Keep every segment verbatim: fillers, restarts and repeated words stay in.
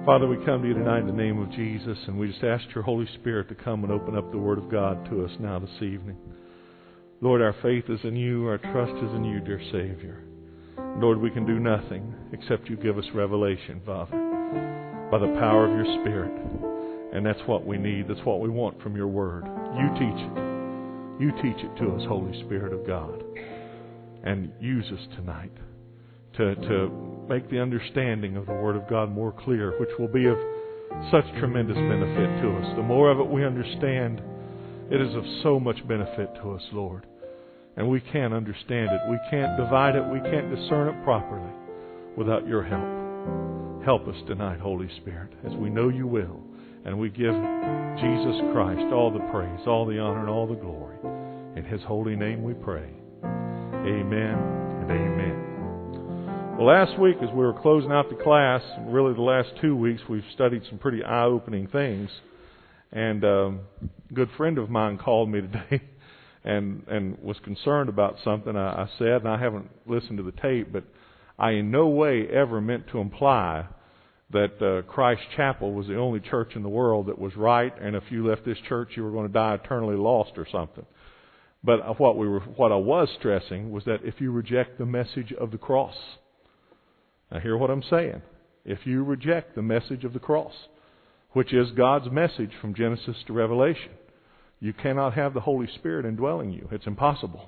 Father, we come to you tonight in the name of Jesus, and we just ask your Holy Spirit to come and open up the Word of God to us now this evening. Lord, our faith is in you, our trust is in you, dear Savior. Lord, we can do nothing except you give us revelation, Father, by the power of your Spirit. And that's what we need. That's what we want from your Word. You teach it. You teach it to us, Holy Spirit of God. And use us tonight to, to make the understanding of the Word of God more clear, which will be of such tremendous benefit to us. The more of it we understand, it is of so much benefit to us, Lord. And we can't understand it. We can't divide it. We can't discern it properly without your help. Help us tonight, Holy Spirit, as we know you will. And we give Jesus Christ all the praise, all the honor, and all the glory. In his holy name we pray. Amen and amen. Well, last week as we were closing out the class, really the last two weeks, we've studied some pretty eye-opening things. And um, a good friend of mine called me today and and was concerned about something I, I said, and I haven't listened to the tape, but I in no way ever meant to imply that uh, Christ Chapel was the only church in the world that was right, and if you left this church, you were going to die eternally lost or something. But what we were, what I was stressing was that if you reject the message of the cross, now hear what I'm saying. If you reject the message of the cross, which is God's message from Genesis to Revelation, you cannot have the Holy Spirit indwelling you. It's impossible.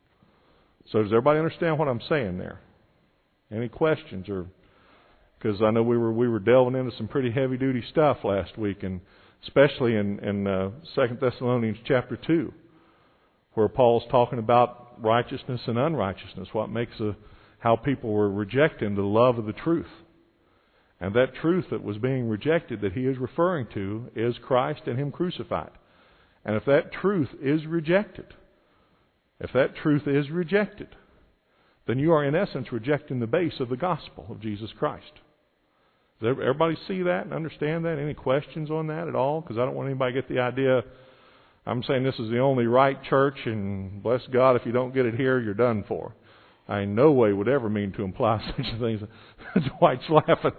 So does everybody understand what I'm saying there? Any questions? Or because I know we were we were delving into some pretty heavy duty stuff last week, and especially in in uh, Second Thessalonians chapter two, where Paul's talking about righteousness and unrighteousness, what makes a how people were rejecting the love of the truth. And that truth that was being rejected that he is referring to is Christ and him crucified. And if that truth is rejected, if that truth is rejected, then you are in essence rejecting the base of the gospel of Jesus Christ. Does everybody see that and understand that? Any questions on that at all? Because I don't want anybody to get the idea, I'm saying this is the only right church, and bless God, if you don't get it here, you're done for. I in no way would ever mean to imply such a thing. Dwight's laughing.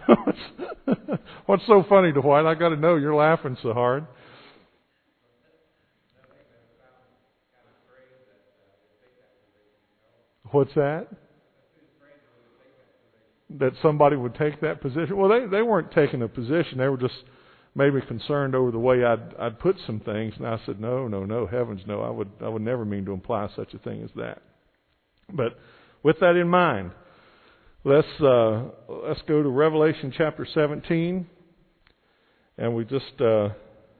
What's so funny, Dwight? I got to know you're laughing so hard. What's that? That somebody would take that position? Well, they they weren't taking a position. They were just maybe concerned over the way I'd I'd put some things. And I said, no, no, no, heavens no. I would I would never mean to imply such a thing as that. But with that in mind, let's uh, let's go to Revelation chapter seventeen, and we just uh,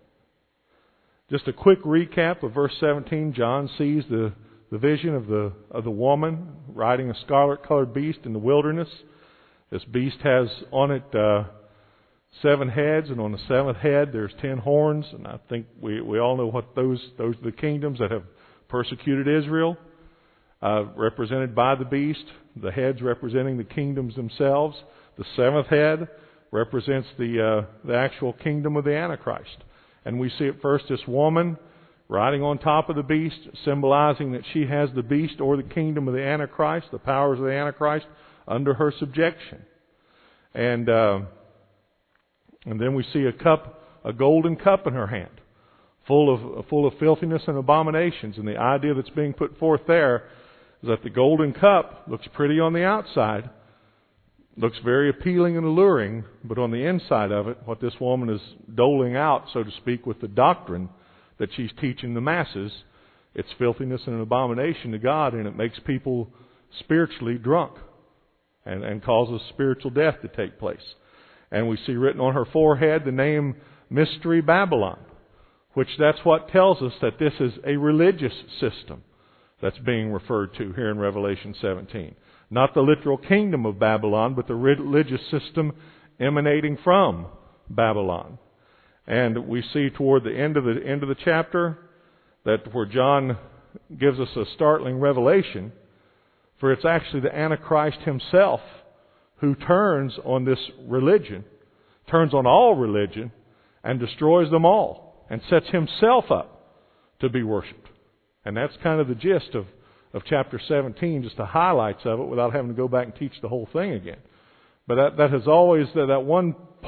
just a quick recap of verse seventeen. John sees the, the vision of the of the woman riding a scarlet-colored beast in the wilderness. This beast has on it uh, seven heads, and on the seventh head there's ten horns. And I think we we all know what those those are the kingdoms that have persecuted Israel. Uh, represented by the beast, the heads representing the kingdoms themselves. The seventh head represents the uh, the actual kingdom of the Antichrist. And we see at first this woman riding on top of the beast, symbolizing that she has the beast or the kingdom of the Antichrist, the powers of the Antichrist, under her subjection. And uh, and then we see a cup, a golden cup in her hand, full of full of filthiness and abominations. And the idea that's being put forth there is that the golden cup looks pretty on the outside, looks very appealing and alluring, but on the inside of it, what this woman is doling out, so to speak, with the doctrine that she's teaching the masses, it's filthiness and an abomination to God, and it makes people spiritually drunk and, and causes spiritual death to take place. And we see written on her forehead the name Mystery Babylon, which that's what tells us that this is a religious system that's being referred to here in Revelation seventeen. Not the literal kingdom of Babylon, but the religious system emanating from Babylon. And we see toward the end of the end of the chapter that where John gives us a startling revelation, for it's actually the Antichrist himself who turns on this religion, turns on all religion, and destroys them all, and sets himself up to be worshipped. And that's kind of the gist of, of chapter seventeen, just the highlights of it without having to go back and teach the whole thing again. But that, that has always, that, that one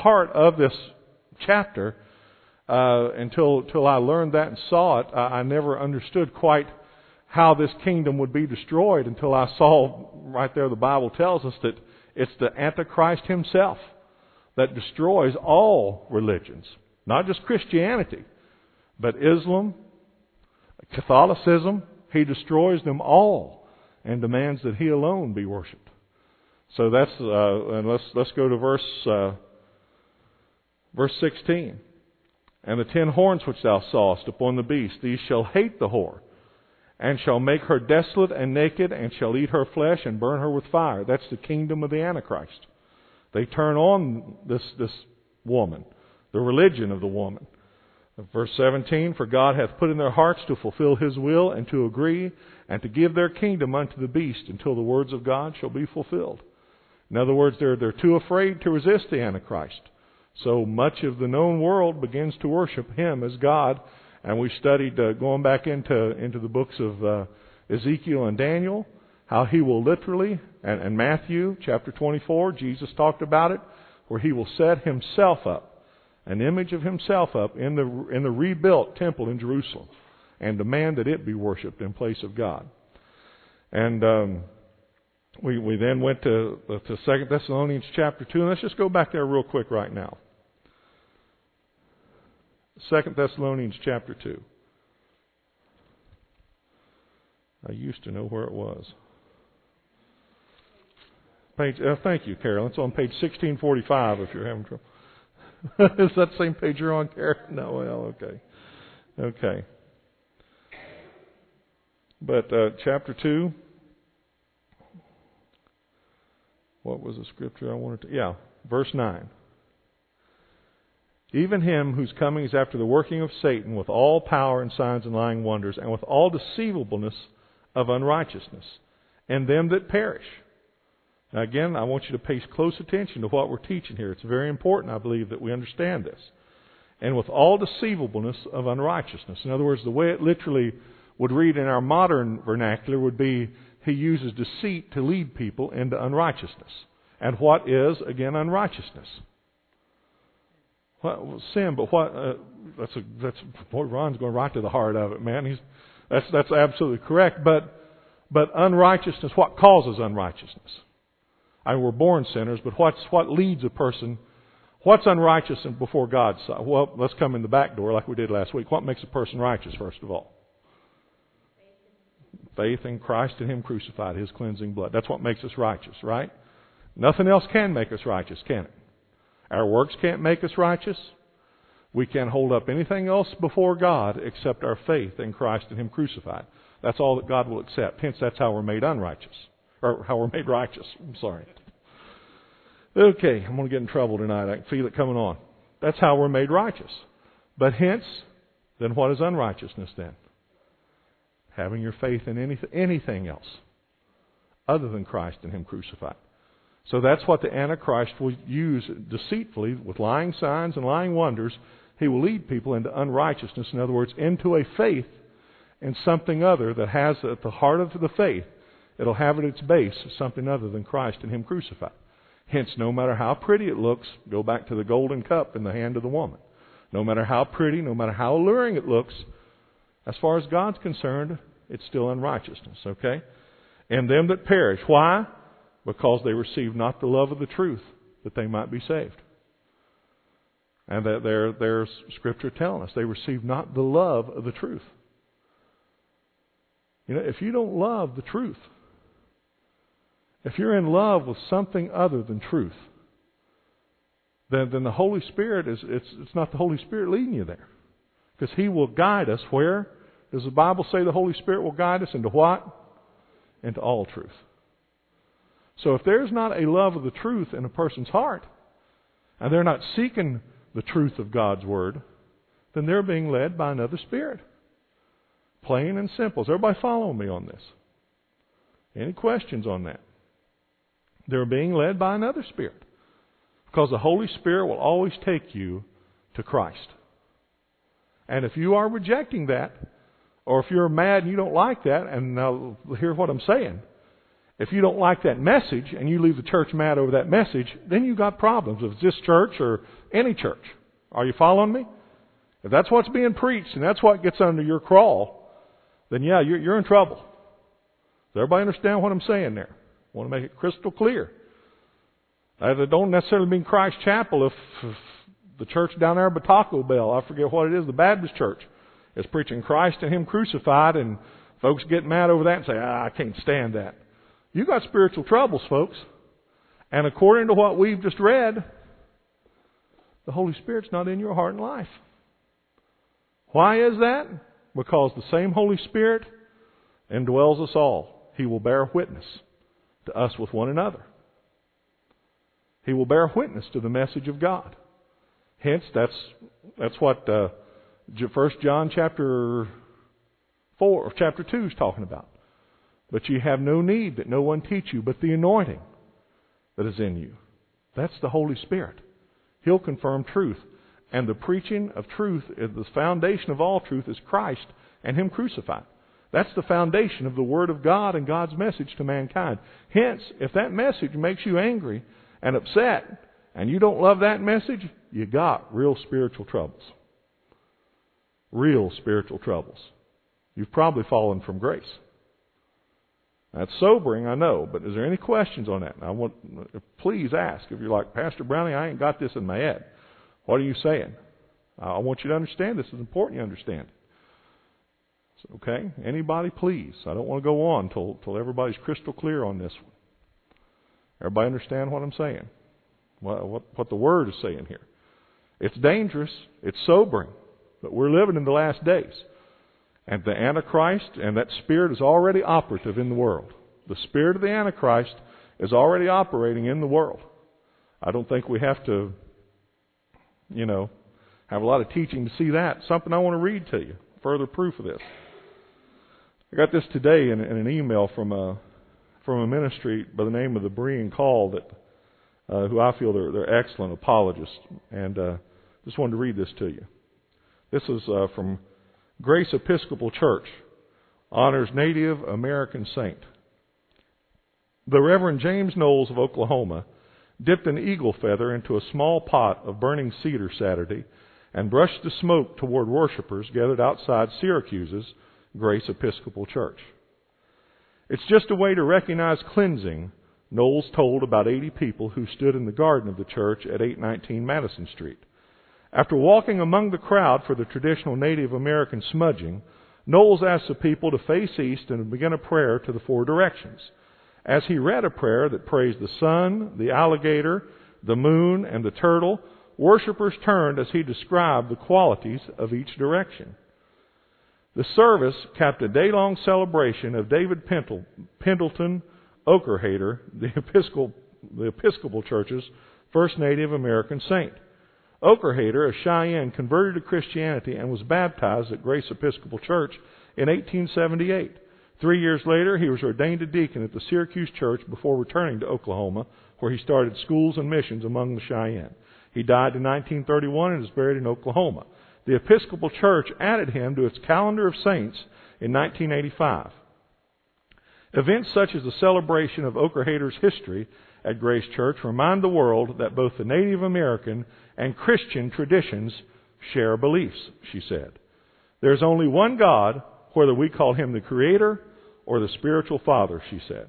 part of this chapter. Uh, until, until I learned that and saw it, I, I never understood quite how this kingdom would be destroyed until I saw right there the Bible tells us that it's the Antichrist himself that destroys all religions. Not just Christianity, but Islam, Catholicism. He destroys them all and demands that he alone be worshipped. So that's, uh, and let's, let's go to verse, uh, verse sixteen. And the ten horns which thou sawest upon the beast, these shall hate the whore, and shall make her desolate and naked, and shall eat her flesh and burn her with fire. That's the kingdom of the Antichrist. They turn on this, this woman, the religion of the woman. Verse seventeen, for God hath put in their hearts to fulfill his will, and to agree, and to give their kingdom unto the beast, until the words of God shall be fulfilled. In other words, they're, they're too afraid to resist the Antichrist. So much of the known world begins to worship him as God. And we studied, uh, going back into, into the books of uh, Ezekiel and Daniel, how he will literally, and, and Matthew chapter twenty-four, Jesus talked about it, where he will set himself up, an image of himself up in the, in the rebuilt temple in Jerusalem, and demand that it be worshipped in place of God. And um, we, we then went to, to Second Thessalonians chapter two, and let's just go back there real quick right now. Second Thessalonians chapter two. I used to know where it was. Page. Uh, thank you, Carol. It's on page sixteen forty-five. If you're having trouble, is that the same page you're on, Carol? No. Well, okay, okay. But uh, chapter two. What was the scripture I wanted to? Yeah, verse nine. Even him whose coming is after the working of Satan with all power and signs and lying wonders, and with all deceivableness of unrighteousness, and them that perish. Now again, I want you to pay close attention to what we're teaching here. It's very important, I believe, that we understand this. And with all deceivableness of unrighteousness. In other words, the way it literally would read in our modern vernacular would be, he uses deceit to lead people into unrighteousness. And what is, again, unrighteousness? What, well, sin, but what? Uh, that's a that's boy. Ron's going right to the heart of it, man. He's that's that's absolutely correct. But but unrighteousness. What causes unrighteousness? I mean, we're born sinners, but what's what leads a person? What's unrighteous before God's sight? Well, let's come in the back door like we did last week. What makes a person righteous? First of all, faith in Christ and Him crucified, His cleansing blood. That's what makes us righteous, right? Nothing else can make us righteous, can it? Our works can't make us righteous. We can't hold up anything else before God except our faith in Christ and Him crucified. That's all that God will accept. Hence, that's how we're made unrighteous. Or how we're made righteous. I'm sorry. Okay, I'm going to get in trouble tonight. I can feel it coming on. That's how we're made righteous. But hence, then what is unrighteousness then? Having your faith in anything, anything else other than Christ and Him crucified. So that's what the Antichrist will use deceitfully with lying signs and lying wonders. He will lead people into unrighteousness. In other words, into a faith in something other that has at the heart of the faith, it'll have at its base something other than Christ and Him crucified. Hence, no matter how pretty it looks, go back to the golden cup in the hand of the woman. No matter how pretty, no matter how alluring it looks, as far as God's concerned, it's still unrighteousness, okay? And them that perish. Why? Because they receive not the love of the truth, that they might be saved. And that there, there's Scripture telling us they receive not the love of the truth. You know, if you don't love the truth, if you're in love with something other than truth, then, then the Holy Spirit is it's it's not the Holy Spirit leading you there. Because He will guide us where? Does the Bible say the Holy Spirit will guide us into what? Into all truth. So if there's not a love of the truth in a person's heart, and they're not seeking the truth of God's Word, then they're being led by another spirit. Plain and simple. Is everybody following me on this? Any questions on that? They're being led by another spirit. Because the Holy Spirit will always take you to Christ. And if you are rejecting that, or if you're mad and you don't like that, and now hear what I'm saying, If you don't like that message and you leave the church mad over that message, then you got problems. If it's this church or any church. Are you following me? If that's what's being preached and that's what gets under your crawl, then yeah, you're, you're in trouble. Does everybody understand what I'm saying there? I want to make it crystal clear. That don't necessarily mean Christ Chapel if, if the church down there at Taco Bell, I forget what it is, the Baptist church, is preaching Christ and Him crucified, and folks get mad over that and say, ah, I can't stand that. You got spiritual troubles, folks. And according to what we've just read, the Holy Spirit's not in your heart and life. Why is that? Because the same Holy Spirit indwells us all. He will bear witness to us with one another. He will bear witness to the message of God. Hence, that's that's what uh, First John chapter four or chapter two is talking about. But you have no need that no one teach you, but the anointing that is in you. That's the Holy Spirit. He'll confirm truth. And the preaching of truth, the foundation of all truth, is Christ and Him crucified. That's the foundation of the Word of God and God's message to mankind. Hence, if that message makes you angry and upset, and you don't love that message, you got real spiritual troubles. Real spiritual troubles. You've probably fallen from grace. That's sobering, I know, but is there any questions on that? I want, please ask. If you're like, Pastor Browning, I ain't got this in my head. What are you saying? I want you to understand this. It's important you understand it. Okay? Anybody, please. I don't want to go on till, till everybody's crystal clear on this one. Everybody understand what I'm saying? What, what, what the Word is saying here. It's dangerous. It's sobering. But we're living in the last days. And the Antichrist and that spirit is already operative in the world. The spirit of the Antichrist is already operating in the world. I don't think we have to, you know, have a lot of teaching to see that. Something I want to read to you. Further proof of this. I got this today in, in an email from a from a ministry by the name of the Berean Call, that uh, who I feel they're, they're excellent apologists. And uh, just wanted to read this to you. This is uh, from Grace Episcopal Church, honors Native American saint. The Reverend James Knowles of Oklahoma dipped an eagle feather into a small pot of burning cedar Saturday and brushed the smoke toward worshipers gathered outside Syracuse's Grace Episcopal Church. It's just a way to recognize cleansing, Knowles told about eighty people who stood in the garden of the church at eight nineteen Madison Street. After walking among the crowd for the traditional Native American smudging, Knowles asked the people to face east and begin a prayer to the four directions. As he read a prayer that praised the sun, the alligator, the moon, and the turtle, worshipers turned as he described the qualities of each direction. The service capped a day-long celebration of David Pendle, Pendleton Okerhater, the Episcopal, the Episcopal Church's first Native American saint. Okerhater, a Cheyenne, converted to Christianity and was baptized at Grace Episcopal Church in eighteen seventy-eight. Three years later, he was ordained a deacon at the Syracuse Church before returning to Oklahoma, where he started schools and missions among the Cheyenne. He died in nineteen thirty-one and is buried in Oklahoma. The Episcopal Church added him to its calendar of saints in nineteen eighty-five. Events such as the celebration of Okerhater's history at Grace Church remind the world that both the Native American and Christian traditions share beliefs, she said. There's only one God, whether we call Him the Creator or the spiritual Father, she said.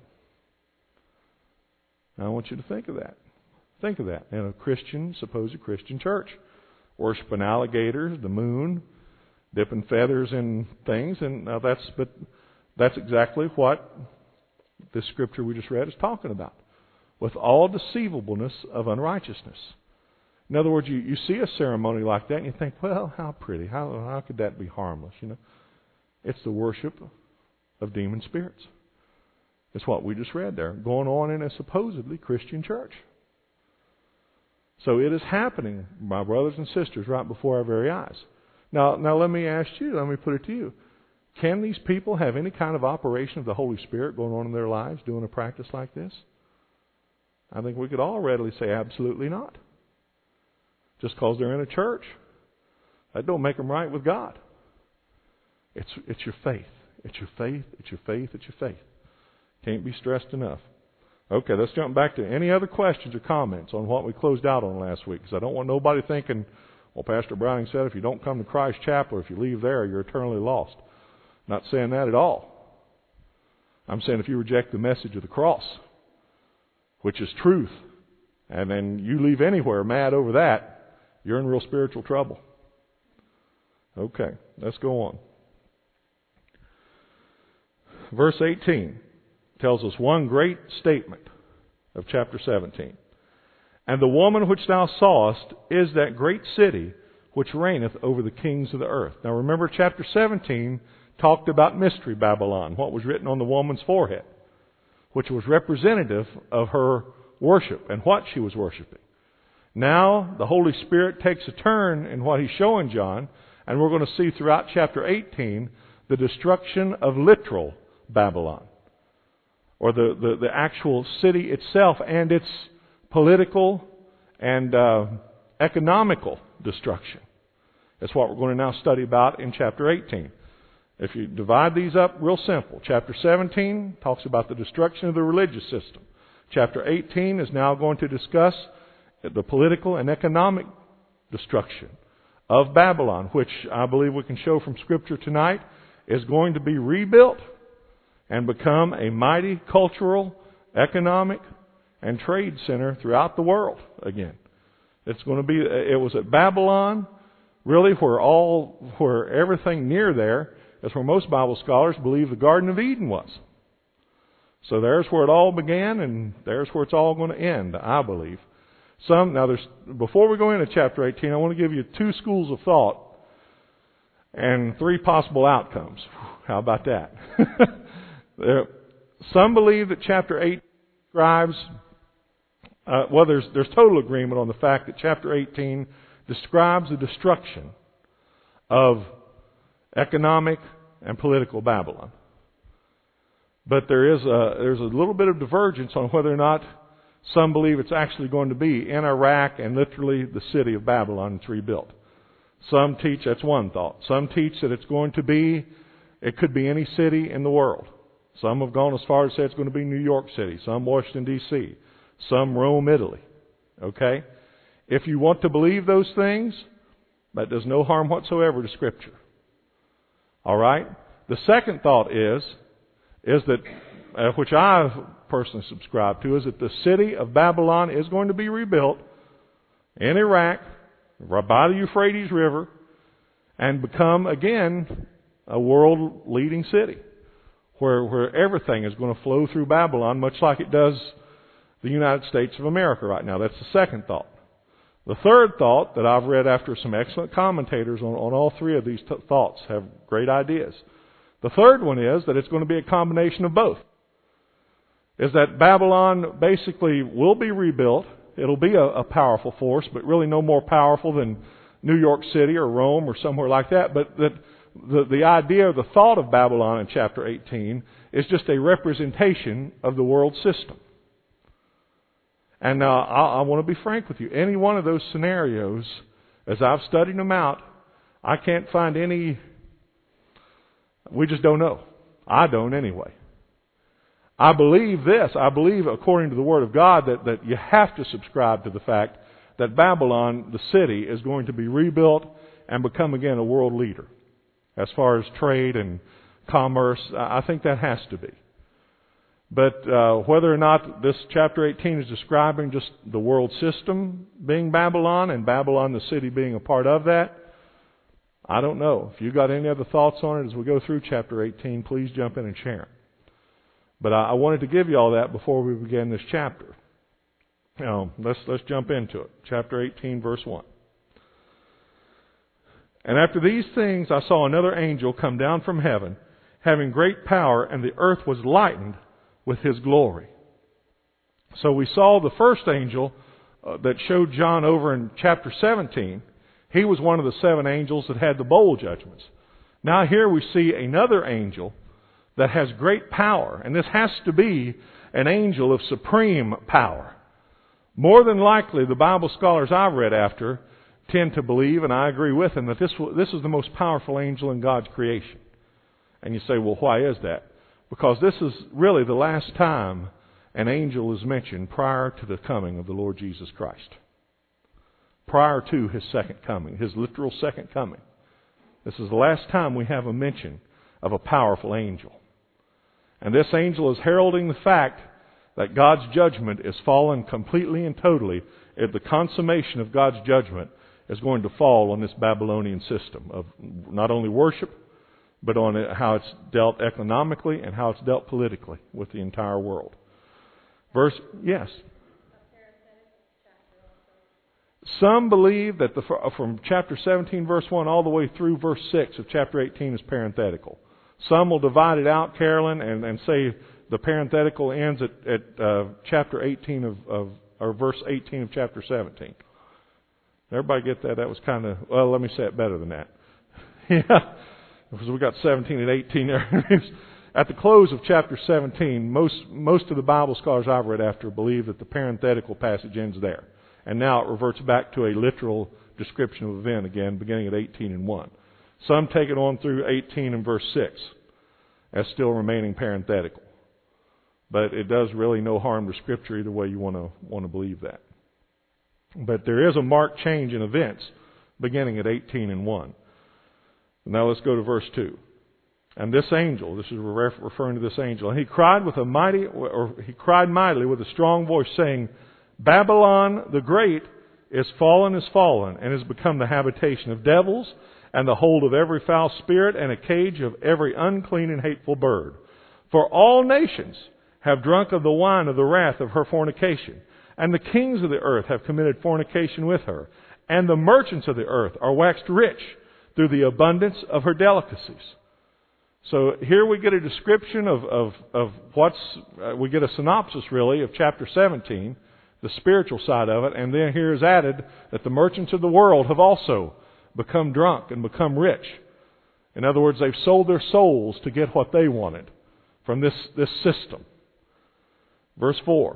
Now I want you to think of that. Think of that in a Christian, supposed Christian church. Worshiping alligators, the moon, dipping feathers in things, and uh, that's but that's exactly what this scripture we just read is talking about. With all deceivableness of unrighteousness. In other words, you, you see a ceremony like that and you think, well, how pretty, how how could that be harmless? You know, it's the worship of demon spirits. It's what we just read there, going on in a supposedly Christian church. So it is happening, my brothers and sisters, right before our very eyes. Now, now let me ask you, let me put it to you. Can these people have any kind of operation of the Holy Spirit going on in their lives doing a practice like this? I think we could all readily say absolutely not. Just because they're in a church, that don't make them right with God. It's, it's your faith. It's your faith. It's your faith. It's your faith. Can't be stressed enough. Okay, let's jump back to any other questions or comments on what we closed out on last week, because I don't want nobody thinking, well, Pastor Browning said if you don't come to Christ Chapel, if you leave there, you're eternally lost. I'm not saying that at all. I'm saying if you reject the message of the cross, which is truth, and then you leave anywhere mad over that, you're in real spiritual trouble. Okay, let's go on. Verse eighteen tells us one great statement of chapter seventeen. And the woman which thou sawest is that great city which reigneth over the kings of the earth. Now remember, chapter seventeen talked about Mystery Babylon, what was written on the woman's forehead, which was representative of her worship and what she was worshiping. Now the Holy Spirit takes a turn in what He's showing John, and we're going to see throughout chapter eighteen the destruction of literal Babylon, or the, the, the actual city itself and its political and uh, economical destruction. That's what we're going to now study about in chapter eighteen. If you divide these up real simple, chapter seventeen talks about the destruction of the religious system. Chapter eighteen is now going to discuss the political and economic destruction of Babylon, which I believe we can show from Scripture tonight is going to be rebuilt and become a mighty cultural, economic, and trade center throughout the world again. It's going to be, it was at Babylon, really where all, where everything near there is where most Bible scholars believe the Garden of Eden was. So there's where it all began, and there's where it's all going to end, I believe. Some, now there's, before we go into chapter eighteen, I want to give you two schools of thought and three possible outcomes. How about that? There, some believe that chapter eight describes, uh, well, there's, there's total agreement on the fact that chapter eighteen describes the destruction of economic and political Babylon. But there is a, there's a little bit of divergence on whether or not some believe it's actually going to be in Iraq and literally the city of Babylon that's rebuilt. Some teach, that's one thought. Some teach that it's going to be, it could be any city in the world. Some have gone as far as to say it's going to be New York City, some Washington, D C, some Rome, Italy. Okay? If you want to believe those things, that does no harm whatsoever to Scripture. All right? The second thought is, is that, uh, which I personally subscribe to, is that the city of Babylon is going to be rebuilt in Iraq, by the Euphrates River, and become again a world-leading city, where where everything is going to flow through Babylon, much like it does the United States of America right now. That's the second thought. The third thought that I've read after some excellent commentators on, on all three of these t- thoughts have great ideas. The third one is that it's going to be a combination of both. Is that Babylon basically will be rebuilt. It'll be a, a powerful force, but really no more powerful than New York City or Rome or somewhere like that. But that the, the idea, the thought of Babylon in chapter eighteen is just a representation of the world system. And uh, I, I want to be frank with you. Any one of those scenarios, as I've studied them out, I can't find any. We just don't know. I don't anyway. I believe this. I believe, according to the Word of God, that, that you have to subscribe to the fact that Babylon, the city, is going to be rebuilt and become again a world leader. As far as trade and commerce, I think that has to be. But uh, whether or not this chapter eighteen is describing just the world system being Babylon and Babylon, the city, being a part of that, I don't know. If you've got any other thoughts on it as we go through chapter eighteen, please jump in and share them. But I, I wanted to give you all that before we begin this chapter. Now, let's let's jump into it. Chapter eighteen, verse one. And after these things I saw another angel come down from heaven, having great power, and the earth was lightened with his glory. So we saw the first angel uh, that showed John over in chapter seventeen. He was one of the seven angels that had the bowl judgments. Now here we see another angel that has great power. And this has to be an angel of supreme power. More than likely, the Bible scholars I've read after tend to believe, and I agree with them, that this this is the most powerful angel in God's creation. And you say, well, why is that? Because this is really the last time an angel is mentioned prior to the coming of the Lord Jesus Christ. Prior to His second coming, His literal second coming. This is the last time we have a mention of a powerful angel. And this angel is heralding the fact that God's judgment is fallen completely and totally. At the consummation of God's judgment is going to fall on this Babylonian system of not only worship, but on how it's dealt economically and how it's dealt politically with the entire world. Verse, yes. Some believe that the, from chapter seventeen, verse one, all the way through verse six of chapter eighteen is parenthetical. Some will divide it out, Carolyn, and, and say the parenthetical ends at, at uh, chapter eighteen of, of, or verse eighteen of chapter seventeen. Everybody get that? That was kind of, well, let me say it better than that. Yeah. Because we got seventeen and eighteen there. At the close of chapter seventeen, most most of the Bible scholars I've read after believe that the parenthetical passage ends there. And now it reverts back to a literal description of event again, beginning at eighteen and one. Some take it on through eighteen and verse six as still remaining parenthetical. But it does really no harm to Scripture either way you want to want to believe that. But there is a marked change in events beginning at eighteen and one. Now let's go to verse two. And this angel, this is referring to this angel, and he cried with a mighty, or he cried mightily with a strong voice, saying, Babylon the Great is fallen, is fallen, and has become the habitation of devils, and the hold of every foul spirit, and a cage of every unclean and hateful bird. For all nations have drunk of the wine of the wrath of her fornication, and the kings of the earth have committed fornication with her, and the merchants of the earth are waxed rich through the abundance of her delicacies. So here we get a description of, of, of what's, uh, we get a synopsis really of chapter seventeen, the spiritual side of it, and then here is added that the merchants of the world have also become drunk and become rich. In other words, they've sold their souls to get what they wanted from this, this system. Verse four,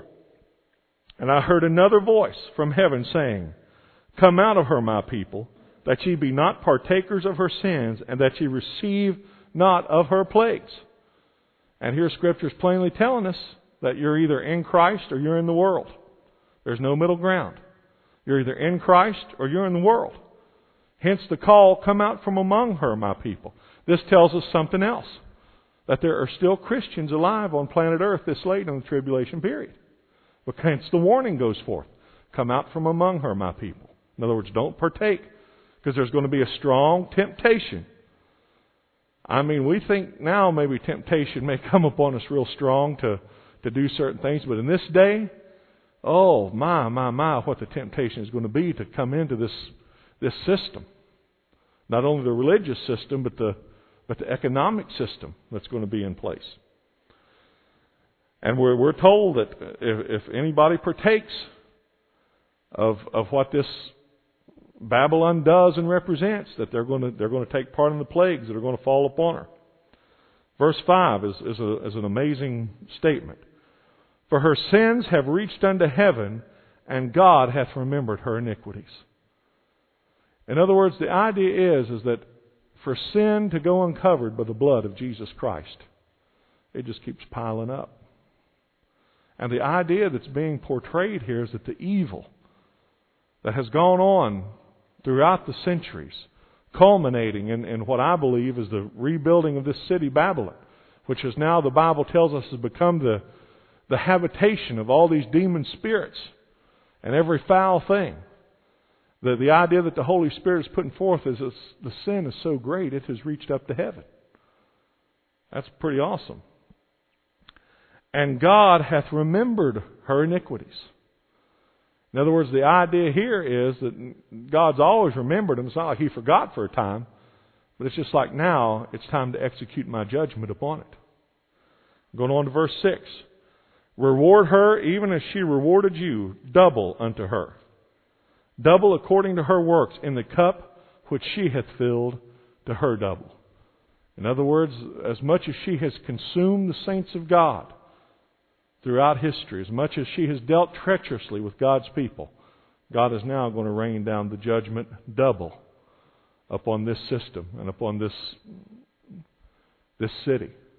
And I heard another voice from heaven saying, Come out of her, my people, that ye be not partakers of her sins, and that ye receive not of her plagues. And here Scripture is plainly telling us that you're either in Christ or you're in the world. There's no middle ground. You're either in Christ or you're in the world. Hence the call, come out from among her, my people. This tells us something else. That there are still Christians alive on planet Earth this late in the tribulation period. But hence the warning goes forth. Come out from among her, my people. In other words, don't partake. Because there's going to be a strong temptation. I mean, we think now maybe temptation may come upon us real strong to, to do certain things. But in this day, oh, my, my, my, what the temptation is going to be to come into this, this system. Not only the religious system, but the, but the economic system that's going to be in place. And we're, we're told that if, if anybody partakes of, of what this Babylon does and represents, that they're going to they're going to take part in the plagues that are going to fall upon her. Verse five is, is, a, is an amazing statement. For her sins have reached unto heaven, and God hath remembered her iniquities. In other words, the idea is, is that for sin to go uncovered by the blood of Jesus Christ, it just keeps piling up. And the idea that's being portrayed here is that the evil that has gone on throughout the centuries, culminating in, in what I believe is the rebuilding of this city, Babylon, which is now, the Bible tells us, has become the, the habitation of all these demon spirits and every foul thing. The, the idea that the Holy Spirit is putting forth is that the sin is so great it has reached up to heaven. That's pretty awesome. And God hath remembered her iniquities. In other words, the idea here is that God's always remembered them. It's not like He forgot for a time. But it's just like now, it's time to execute my judgment upon it. Going on to verse six. Reward her even as she rewarded you, double unto her. Double according to her works in the cup which she hath filled, to her double. In other words, as much as she has consumed the saints of God throughout history, as much as she has dealt treacherously with God's people, God is now going to rain down the judgment double upon this system and upon this, this city.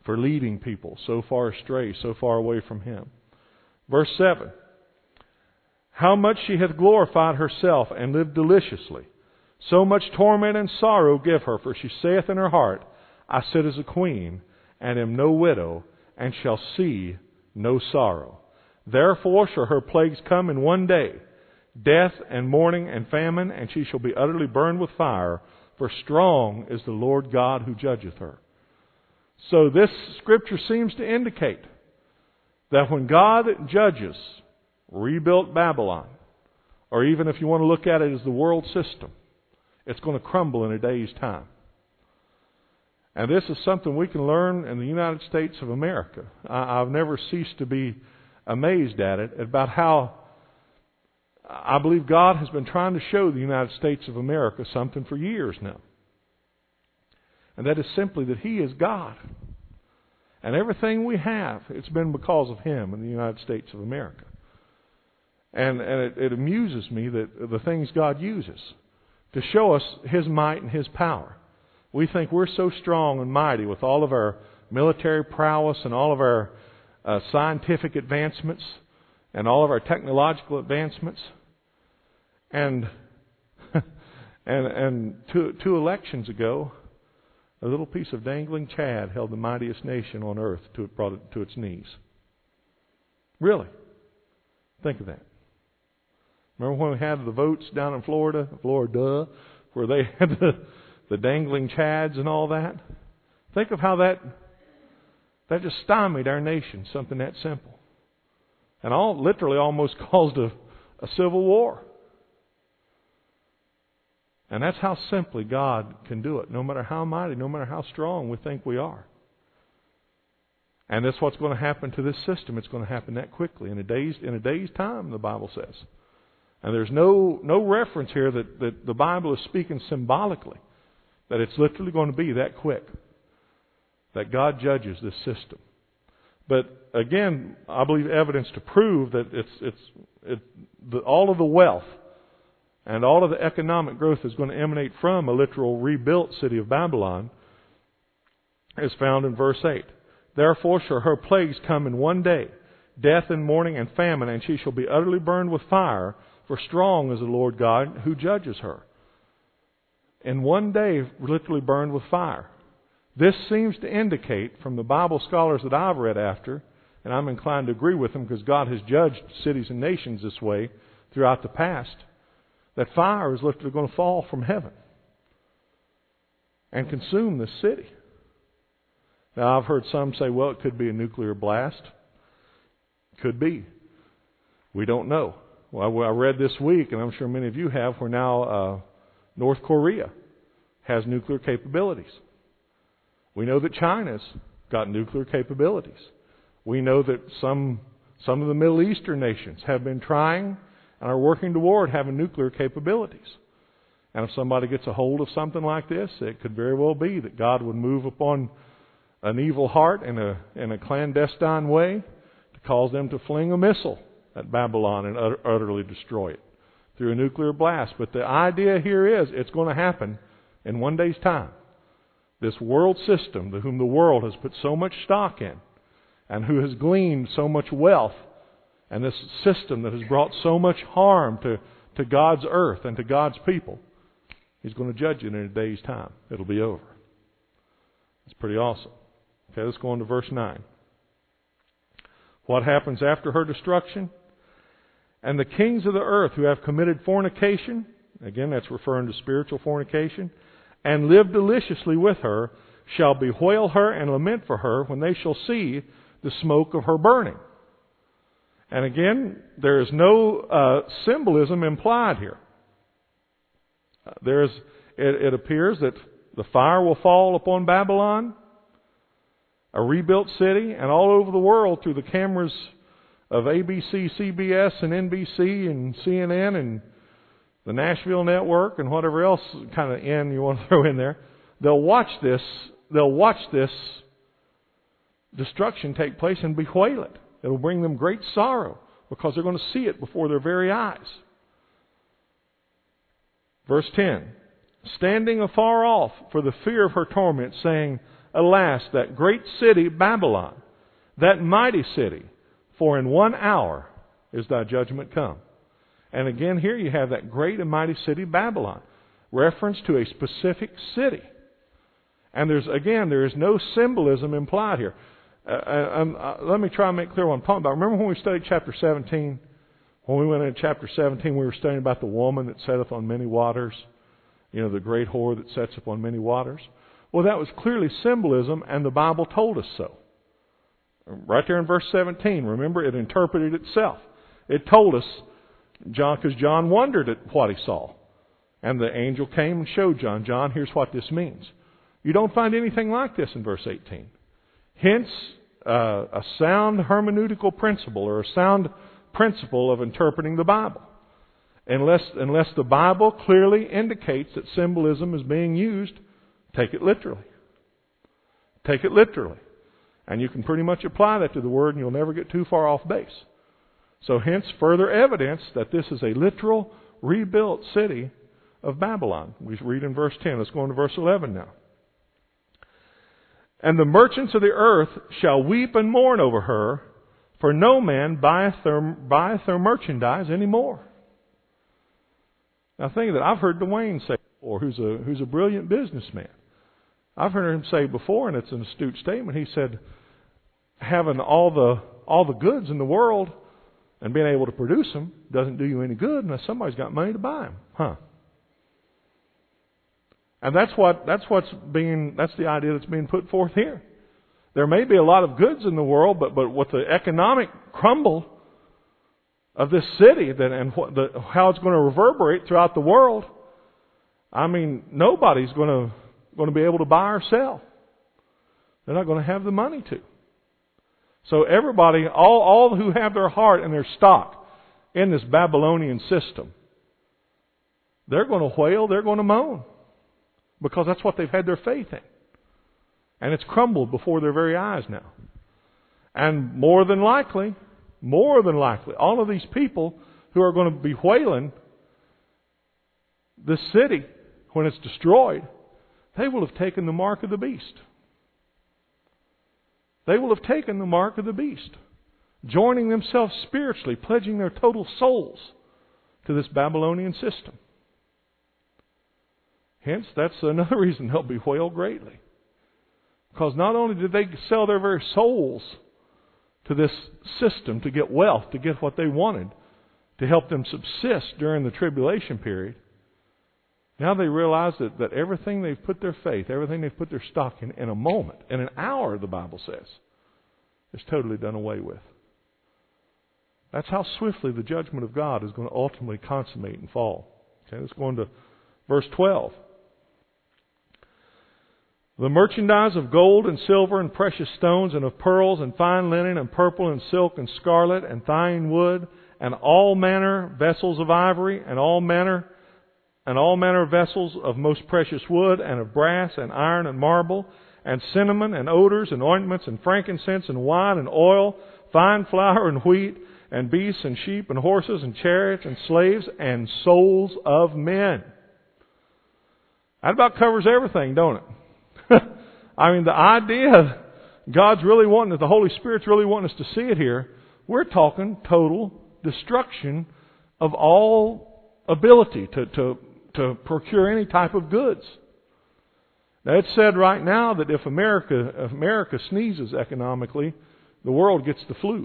for leading people so far astray, so far away from Him. Verse seven. How much she hath glorified herself and lived deliciously. So much torment and sorrow give her, for she saith in her heart, I sit as a queen, and am no widow, and shall see no sorrow. Therefore shall her plagues come in one day, death and mourning and famine, and she shall be utterly burned with fire, for strong is the Lord God who judgeth her. So this scripture seems to indicate that when God judges, rebuilt Babylon, or even if you want to look at it as the world system, it's going to crumble in a day's time. And this is something we can learn in the United States of America. I, I've never ceased to be amazed at it, about how I believe God has been trying to show the United States of America something for years now. And that is simply that He is God. And everything we have, it's been because of Him in the United States of America. And, and it, it amuses me that the things God uses to show us His might and His power. We think we're so strong and mighty with all of our military prowess and all of our uh, scientific advancements and all of our technological advancements. And and and two, two elections ago, a little piece of dangling Chad held the mightiest nation on earth to it, brought it to its knees. Really. Think of that. Remember when we had the votes down in Florida, Florida, where they had the, the dangling Chads and all that? Think of how that that just stymied our nation, something that simple. And all literally almost caused a, a civil war. And that's how simply God can do it, no matter how mighty, no matter how strong we think we are. And that's what's going to happen to this system. It's going to happen that quickly, in a day's in a day's time, the Bible says. And there's no no reference here that, that the Bible is speaking symbolically, that it's literally going to be that quick, that God judges this system. But again, I believe evidence to prove that it's it's it, the, all of the wealth and all of the economic growth is going to emanate from a literal rebuilt city of Babylon is found in verse eight. Therefore shall her plagues come in one day, death and mourning and famine, and she shall be utterly burned with fire, for strong is the Lord God who judges her. In one day, literally burned with fire. This seems to indicate, from the Bible scholars that I've read after, and I'm inclined to agree with them because God has judged cities and nations this way throughout the past, that fire is literally going to fall from heaven and consume this city. Now, I've heard some say, well, it could be a nuclear blast. Could be. We don't know. Well, I read this week, and I'm sure many of you have, where now uh, North Korea has nuclear capabilities. We know that China's got nuclear capabilities. We know that some some of the Middle Eastern nations have been trying and are working toward having nuclear capabilities. And if somebody gets a hold of something like this, it could very well be that God would move upon an evil heart in a in a clandestine way to cause them to fling a missile at Babylon and utter, utterly destroy it through a nuclear blast. But the idea here is it's going to happen in one day's time. This world system, to whom the world has put so much stock in, and who has gleaned so much wealth, and this system that has brought so much harm to, to God's earth and to God's people, He's going to judge it in a day's time. It'll be over. It's pretty awesome. Okay, let's go on to verse nine. What happens after her destruction? And the kings of the earth who have committed fornication, again that's referring to spiritual fornication, and live deliciously with her, shall bewail her and lament for her when they shall see the smoke of her burning. And again, there is no uh, symbolism implied here. Uh, there is, it, it appears that the fire will fall upon Babylon, a rebuilt city, and all over the world through the cameras of A B C, C B S, and N B C, and C N N, and the Nashville Network, and whatever else kind of N you want to throw in there. They'll watch this. They'll watch this destruction take place and bewail it. It'll bring them great sorrow because they're going to see it before their very eyes. Verse ten. Standing afar off for the fear of her torment, saying, Alas, that great city Babylon, that mighty city, for in one hour is thy judgment come. And again, here you have that great and mighty city Babylon, reference to a specific city. And there's, again, there is no symbolism implied here. Uh, uh, uh, let me try and make clear what I'm talking about. Remember when we studied chapter seventeen? When we went into chapter seventeen, we were studying about the woman that sitteth on many waters. You know, the great whore that sits upon many waters. Well, that was clearly symbolism, and the Bible told us so. Right there in verse seventeen, remember, it interpreted itself. It told us, John, because John wondered at what he saw. And the angel came and showed John, John, here's what this means. You don't find anything like this in verse eighteen. Hence, uh, a sound hermeneutical principle, or a sound principle of interpreting the Bible. Unless, unless the Bible clearly indicates that symbolism is being used, take it literally. Take it literally. And you can pretty much apply that to the Word and you'll never get too far off base. So hence further evidence that this is a literal rebuilt city of Babylon. We read in verse ten. Let's go into verse eleven now. And the merchants of the earth shall weep and mourn over her, for no man buyeth their, buyeth their merchandise anymore. Now think of that. I've heard Dwayne say before, who's a, who's a brilliant businessman. I've heard him say before, and it's an astute statement, he said, having all the all the goods in the world and being able to produce them doesn't do you any good unless somebody's got money to buy them. Huh. And that's what that's what's being that's the idea that's being put forth here. There may be a lot of goods in the world, but but with the economic crumble of this city that and what the, how it's going to reverberate throughout the world, I mean, nobody's going to going to be able to buy or sell. They're not going to have the money to. So everybody, all all who have their heart and their stock in this Babylonian system, they're going to wail, they're going to moan. Because that's what they've had their faith in. And it's crumbled before their very eyes now. And more than likely, more than likely, all of these people who are going to be wailing this city when it's destroyed, they will have taken the mark of the beast. They will have taken the mark of the beast, joining themselves spiritually, pledging their total souls to this Babylonian system. Hence, that's another reason they'll bewail greatly. Because not only did they sell their very souls to this system to get wealth, to get what they wanted, to help them subsist during the tribulation period, now they realize that, that everything they've put their faith, everything they've put their stock in, in a moment, in an hour, the Bible says, is totally done away with. That's how swiftly the judgment of God is going to ultimately consummate and fall. Okay, let's go on to verse twelve. The merchandise of gold and silver and precious stones and of pearls and fine linen and purple and silk and scarlet and fine wood and all manner vessels of ivory and all manner and all manner vessels of most precious wood and of brass and iron and marble and cinnamon and odors and ointments and frankincense and wine and oil, fine flour and wheat and beasts and sheep and horses and chariots and slaves and souls of men. That about covers everything, don't it? I mean, the idea God's really wanting, the Holy Spirit's really wanting us to see it here. We're talking total destruction of all ability to, to, to procure any type of goods. Now, it's said right now that if America, if America sneezes economically, the world gets the flu.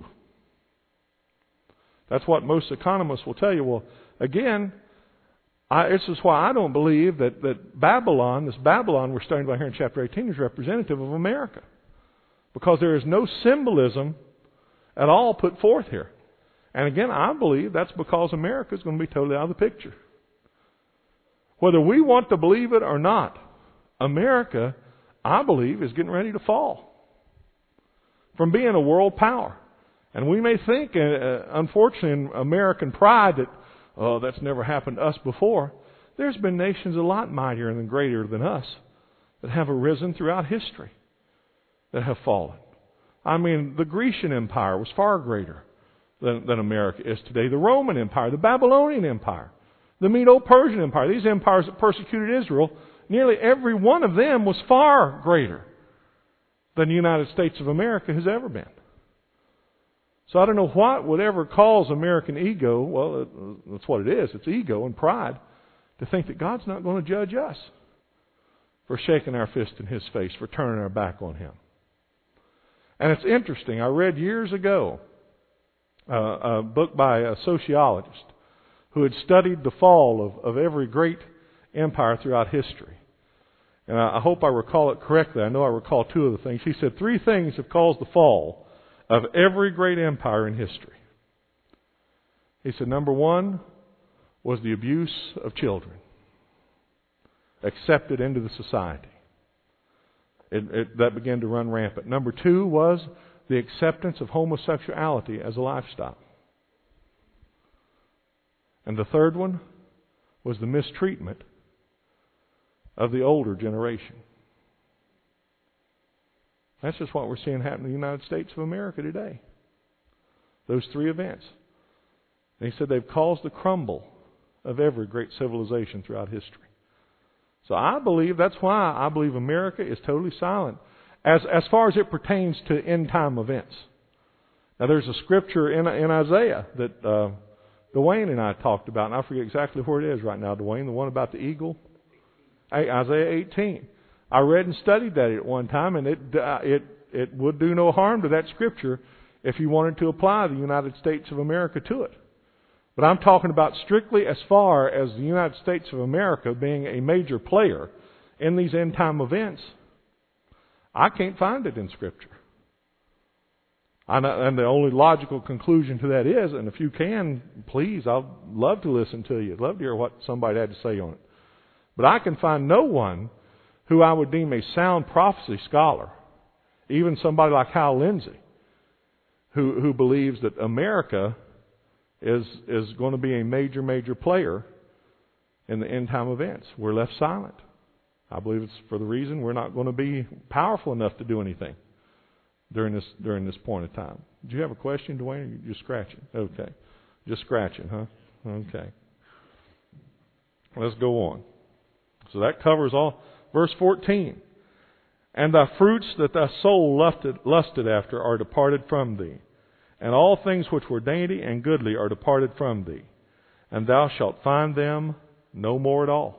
That's what most economists will tell you. Well, again, I, this is why I don't believe that, that Babylon, this Babylon we're studying about here in chapter eighteen, is representative of America. Because there is no symbolism at all put forth here. And again, I believe that's because America is going to be totally out of the picture. Whether we want to believe it or not, America, I believe, is getting ready to fall from being a world power. And we may think, uh, unfortunately, in American pride that, oh, that's never happened to us before. There's been nations a lot mightier and greater than us that have arisen throughout history that have fallen. I mean, the Grecian Empire was far greater than, than America is today. The Roman Empire, the Babylonian Empire, the Medo-Persian Empire, these empires that persecuted Israel, nearly every one of them was far greater than the United States of America has ever been. So I don't know what would ever cause American ego, well, that's what it is, it's ego and pride, to think that God's not going to judge us for shaking our fist in His face, for turning our back on Him. And it's interesting, I read years ago uh, a book by a sociologist who had studied the fall of, of every great empire throughout history. And I, I hope I recall it correctly. I know I recall two of the things. He said three things have caused the fall of every great empire in history. He said number one was the abuse of children accepted into the society. It, it, that began to run rampant. Number two was the acceptance of homosexuality as a lifestyle. And the third one was the mistreatment of the older generation. That's just what we're seeing happen in the United States of America today. Those three events. And he said they've caused the crumble of every great civilization throughout history. So I believe, that's why I believe America is totally silent as, as far as it pertains to end-time events. Now there's a scripture in, in Isaiah that uh, Dwayne and I talked about, and I forget exactly where it is right now, Dwayne, the one about the eagle. Isaiah eighteen. I read and studied that at one time, and it, uh, it, it would do no harm to that scripture if you wanted to apply the United States of America to it. But I'm talking about strictly as far as the United States of America being a major player in these end-time events. I can't find it in Scripture. And the only logical conclusion to that is, and if you can, please, I'd love to listen to you. I'd love to hear what somebody had to say on it. But I can find no one who I would deem a sound prophecy scholar, even somebody like Hal Lindsey, who, who believes that America is is going to be a major, major player in the end-time events. We're left silent. I believe it's for the reason we're not going to be powerful enough to do anything during this during this point of time. Do you have a question, Dwayne, or are you just scratching? Okay. Just scratching, huh? Okay. Let's go on. So that covers all. Verse fourteen. And thy fruits that thy soul lusted, lusted after are departed from thee. And all things which were dainty and goodly are departed from thee, and thou shalt find them no more at all.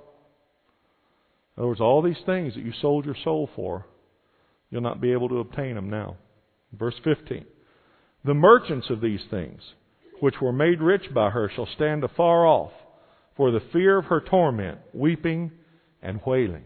In other words, all these things that you sold your soul for, you'll not be able to obtain them now. Verse fifteen. The merchants of these things, which were made rich by her, shall stand afar off, for the fear of her torment, weeping and wailing,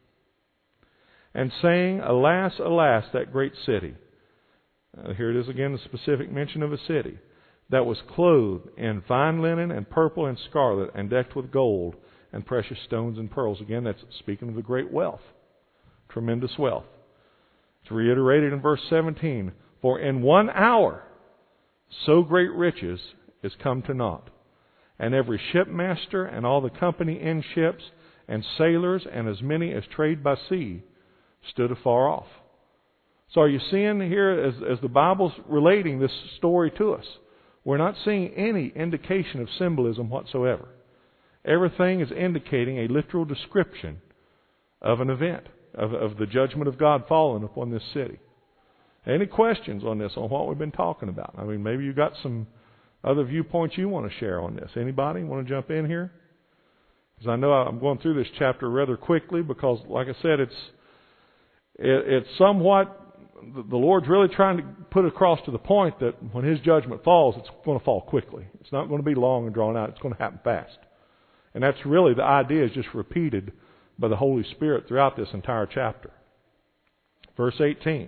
and saying, Alas, alas, that great city. Uh, here it is again, the specific mention of a city that was clothed in fine linen and purple and scarlet and decked with gold and precious stones and pearls. Again, that's speaking of the great wealth, tremendous wealth. It's reiterated in verse seventeen. For in one hour so great riches is come to naught, and every shipmaster and all the company in ships and sailors and as many as trade by sea stood afar off. So are you seeing here, as, as the Bible's relating this story to us, we're not seeing any indication of symbolism whatsoever. Everything is indicating a literal description of an event, of, of the judgment of God falling upon this city. Any questions on this, on what we've been talking about? I mean, maybe you've got some other viewpoints you want to share on this. Anybody want to jump in here? Because I know I'm going through this chapter rather quickly because, like I said, it's it, it's somewhat... The Lord's really trying to put across to the point that when His judgment falls, it's going to fall quickly. It's not going to be long and drawn out. It's going to happen fast. And that's really the idea is just repeated by the Holy Spirit throughout this entire chapter. Verse eighteen.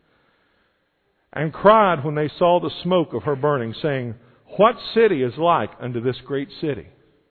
And cried when they saw the smoke of her burning, saying, What city is like unto this great city?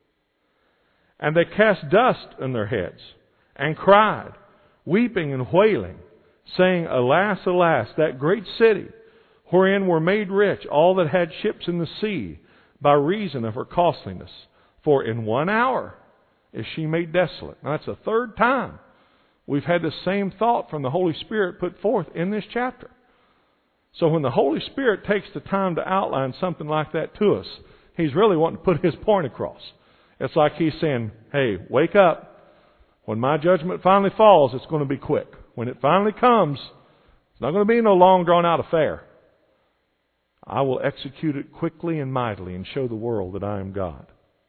And they cast dust on their heads and cried, weeping and wailing, saying, Alas, alas, that great city, wherein were made rich all that had ships in the sea, by reason of her costliness. For in one hour is she made desolate. Now that's the third time we've had the same thought from the Holy Spirit put forth in this chapter. So when the Holy Spirit takes the time to outline something like that to us, He's really wanting to put His point across. It's like He's saying, hey, wake up. When my judgment finally falls, it's going to be quick. When it finally comes, it's not going to be no long drawn out affair. I will execute it quickly and mightily and show the world that I am God.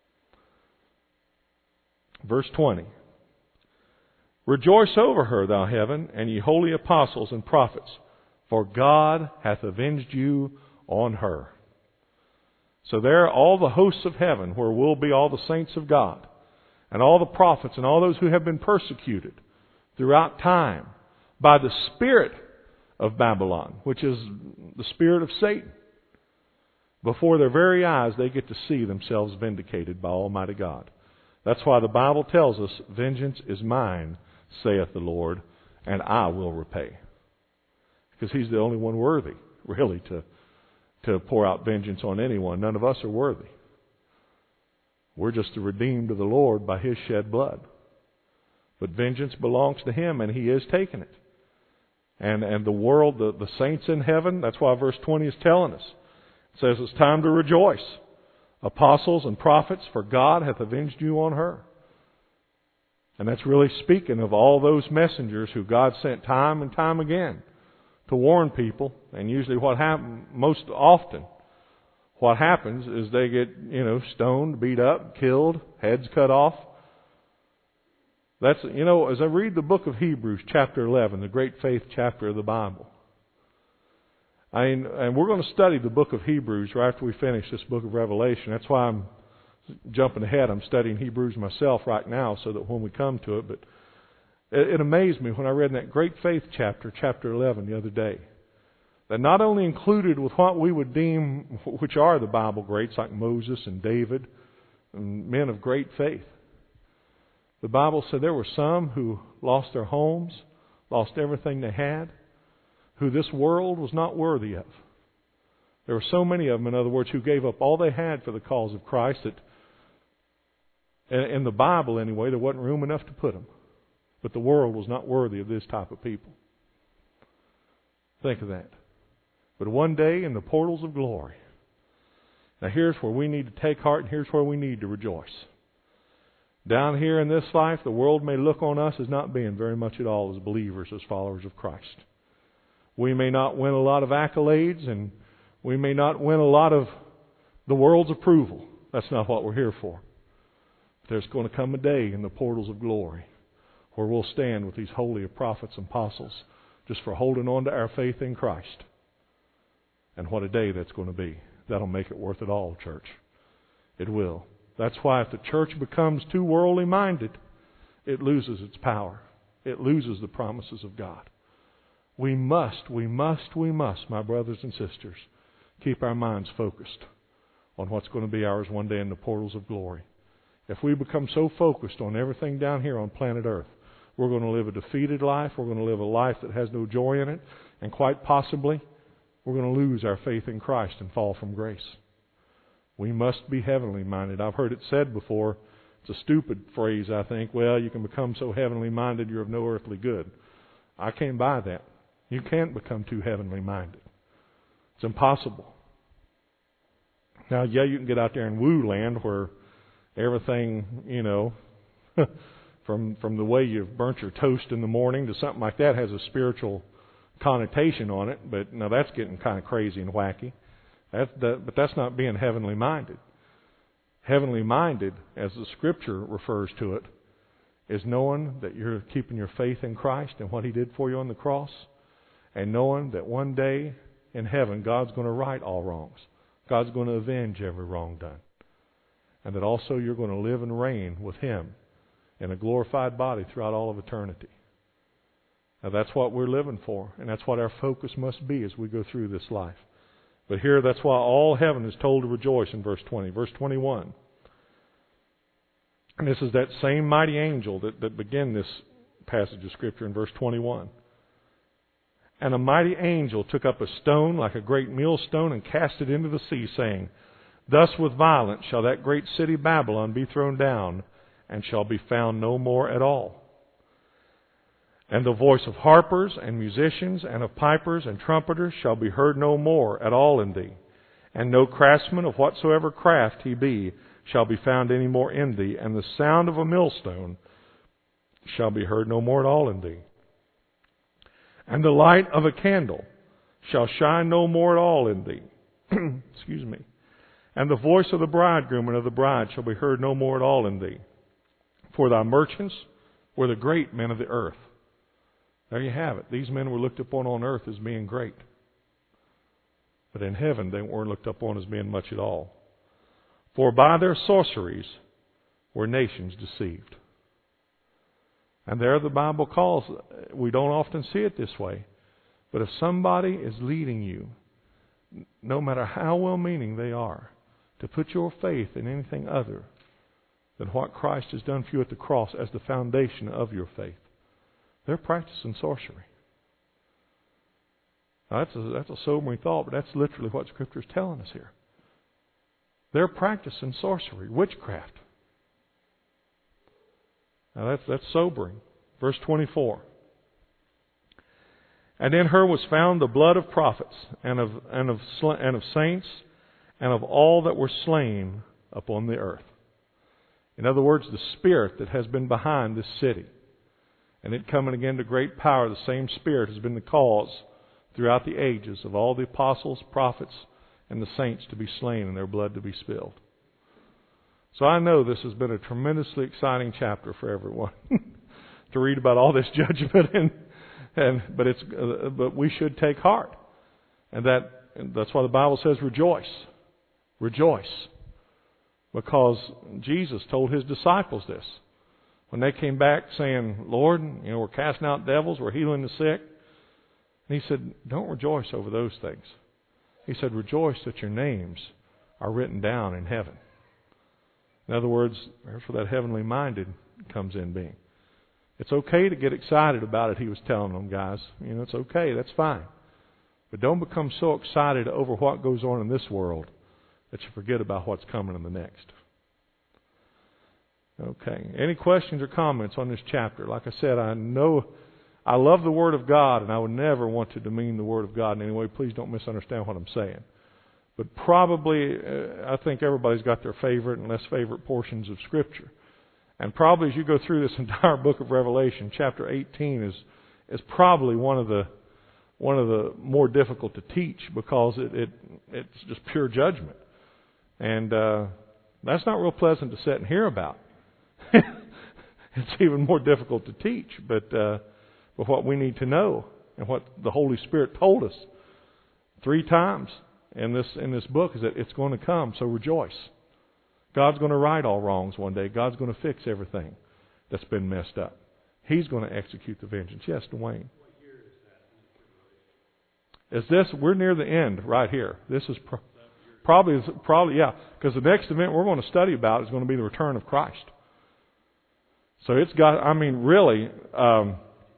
Verse twenty. Rejoice over her, thou heaven, and ye holy apostles and prophets, for God hath avenged you on her. So there all the hosts of heaven, where will be all the saints of God, and all the prophets, and all those who have been persecuted throughout time by the spirit of Babylon, which is the spirit of Satan. Before their very eyes, they get to see themselves vindicated by Almighty God. That's why the Bible tells us, vengeance is mine, saith the Lord, and I will repay. Because He's the only one worthy, really, to, to pour out vengeance on anyone. None of us are worthy. We're just the redeemed of the Lord by His shed blood. But vengeance belongs to Him, and He is taking it. And and the world, the, the saints in heaven, that's why verse twenty is telling us. It says it's time to rejoice. Apostles and prophets, for God hath avenged you on her. And that's really speaking of all those messengers who God sent time and time again to warn people. And usually what happens, most often, what happens is they get, you know, stoned, beat up, killed, heads cut off. That's, you know, as I read the book of Hebrews, chapter eleven, the great faith chapter of the Bible, I mean, and we're going to study the book of Hebrews right after we finish this book of Revelation. That's why I'm jumping ahead. I'm studying Hebrews myself right now so that when we come to it, but it, it amazed me when I read in that great faith chapter, chapter eleven the other day, that not only included with what we would deem, which are the Bible greats like Moses and David, and men of great faith, the Bible said there were some who lost their homes, lost everything they had, who this world was not worthy of. There were so many of them, in other words, who gave up all they had for the cause of Christ that, in the Bible anyway, there wasn't room enough to put them. But the world was not worthy of this type of people. Think of that. But one day in the portals of glory, now here's where we need to take heart, and here's where we need to rejoice. Down here in this life, the world may look on us as not being very much at all as believers, as followers of Christ. We may not win a lot of accolades, and we may not win a lot of the world's approval. That's not what we're here for. There's going to come a day in the portals of glory where we'll stand with these holy prophets and apostles just for holding on to our faith in Christ. And what a day that's going to be. That'll make it worth it all, church. It will. That's why if the church becomes too worldly minded, it loses its power. It loses the promises of God. We must, we must, we must, my brothers and sisters, keep our minds focused on what's going to be ours one day in the portals of glory. If we become so focused on everything down here on planet Earth, we're going to live a defeated life. We're going to live a life that has no joy in it. And quite possibly, we're going to lose our faith in Christ and fall from grace. We must be heavenly minded. I've heard it said before, it's a stupid phrase, I think, well, you can become so heavenly minded you're of no earthly good. I can't buy that. You can't become too heavenly minded. It's impossible. Now, yeah, you can get out there in woo land where everything, you know, from from the way you've burnt your toast in the morning to something like that has a spiritual connotation on it. But now that's getting kind of crazy and wacky. That's that, but that's not being heavenly minded. Heavenly minded, as the Scripture refers to it, is knowing that you're keeping your faith in Christ and what He did for you on the cross, and knowing that one day in heaven God's going to right all wrongs. God's going to avenge every wrong done. And that also you're going to live and reign with Him in a glorified body throughout all of eternity. Now that's what we're living for, and that's what our focus must be as we go through this life. But here, that's why all heaven is told to rejoice in verse twenty. Verse twenty-one. And this is that same mighty angel that, that began this passage of Scripture in verse twenty-one. And a mighty angel took up a stone like a great millstone and cast it into the sea, saying, Thus with violence shall that great city Babylon be thrown down, and shall be found no more at all. And the voice of harpers and musicians and of pipers and trumpeters shall be heard no more at all in thee. And no craftsman of whatsoever craft he be shall be found any more in thee. And the sound of a millstone shall be heard no more at all in thee. And the light of a candle shall shine no more at all in thee. Excuse me. And the voice of the bridegroom and of the bride shall be heard no more at all in thee. For thy merchants were the great men of the earth. There you have it. These men were looked upon on earth as being great. But in heaven they weren't looked upon as being much at all. For by their sorceries were nations deceived. And there the Bible calls, we don't often see it this way, but if somebody is leading you, no matter how well-meaning they are, to put your faith in anything other than what Christ has done for you at the cross as the foundation of your faith, they're practicing sorcery. Now that's a, that's a sobering thought, but that's literally what Scripture is telling us here. They're practicing sorcery, witchcraft. Now that's, that's sobering. Verse twenty-four. And in her was found the blood of prophets and of and of and of saints and of all that were slain upon the earth. In other words, the spirit that has been behind this city, and it coming again to great power, the same spirit has been the cause throughout the ages of all the apostles, prophets, and the saints to be slain and their blood to be spilled. So I know this has been a tremendously exciting chapter for everyone to read about all this judgment, and and but it's uh, but we should take heart, and that and that's why the Bible says rejoice, rejoice, because Jesus told His disciples this when they came back saying, "Lord, you know, we're casting out devils, we're healing the sick," and He said, "Don't rejoice over those things." He said, "Rejoice that your names are written down in heaven." In other words, there's where that heavenly minded comes in being. It's okay to get excited about it, He was telling them, guys. You know, it's okay, that's fine. But don't become so excited over what goes on in this world that you forget about what's coming in the next. Okay. Any questions or comments on this chapter? Like I said, I know I love the Word of God, and I would never want to demean the Word of God in any way. Please don't misunderstand what I'm saying. But probably, uh, I think everybody's got their favorite and less favorite portions of Scripture. And probably as you go through this entire book of Revelation, chapter eighteen is is probably one of the one of the more difficult to teach because it, it it's just pure judgment. And uh, that's not real pleasant to sit and hear about. It's even more difficult to teach. But, uh, but what we need to know and what the Holy Spirit told us three times in this in this book is that it's going to come, so rejoice. God's going to right all wrongs one day. God's going to fix everything that's been messed up. He's going to execute the vengeance. Yes, Dwayne. What year is that? Is this? We're near the end right here. This is pro- probably probably yeah, because the next event we're going to study about is going to be the return of Christ. So it's got. I mean, really. Um,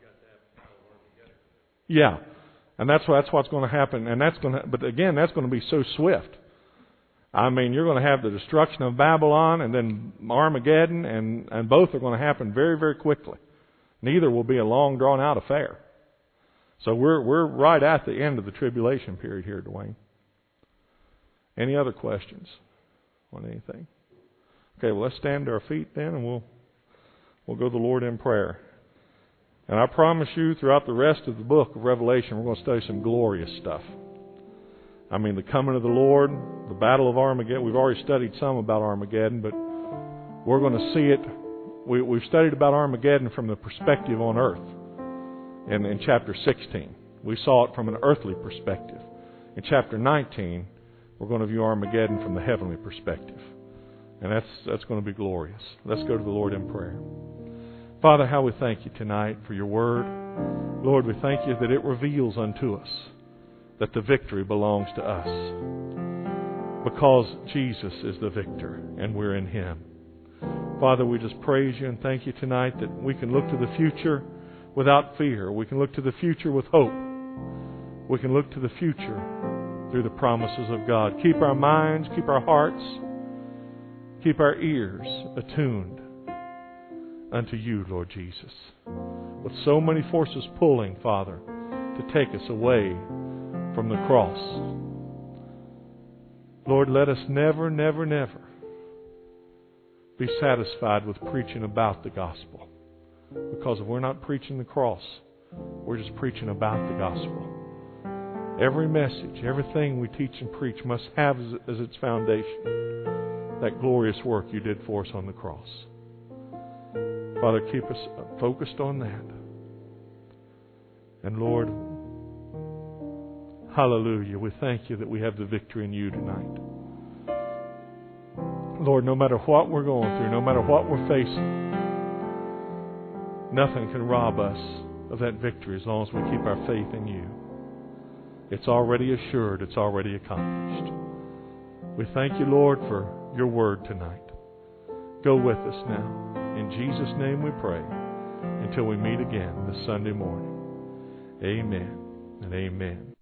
yeah. And that's that's what's going to happen, and that's going to. But again, that's going to be so swift. I mean, you're going to have the destruction of Babylon, and then Armageddon, and and both are going to happen very, very quickly. Neither will be a long, drawn out affair. So we're we're right at the end of the tribulation period here, Dwayne. Any other questions on anything? Okay, well, let's stand to our feet then, and we'll we'll go to the Lord in prayer. And I promise you, throughout the rest of the book of Revelation, we're going to study some glorious stuff. I mean, the coming of the Lord, the battle of Armageddon. We've already studied some about Armageddon, but we're going to see it. We, we've studied about Armageddon from the perspective on earth in, in chapter sixteen. We saw it from an earthly perspective. In chapter nineteen, we're going to view Armageddon from the heavenly perspective. And that's, that's going to be glorious. Let's go to the Lord in prayer. Father, how we thank you tonight for your word. Lord, we thank you that it reveals unto us that the victory belongs to us because Jesus is the victor and we're in Him. Father, we just praise you and thank you tonight that we can look to the future without fear. We can look to the future with hope. We can look to the future through the promises of God. Keep our minds, keep our hearts, keep our ears attuned unto you, Lord Jesus. With so many forces pulling, Father, to take us away from the cross. Lord, let us never, never, never be satisfied with preaching about the gospel. Because if we're not preaching the cross, We're just preaching about the gospel. Every message, everything we teach and preach must have as, as its foundation that glorious work you did for us on the cross. Father, keep us focused on that. And Lord, hallelujah, we thank you that we have the victory in you tonight. Lord, no matter what we're going through, no matter what we're facing, nothing can rob us of that victory as long as we keep our faith in you. It's already assured. It's already accomplished. We thank you, Lord, for your word tonight. Go with us now. In Jesus' name we pray until we meet again this Sunday morning. Amen and amen.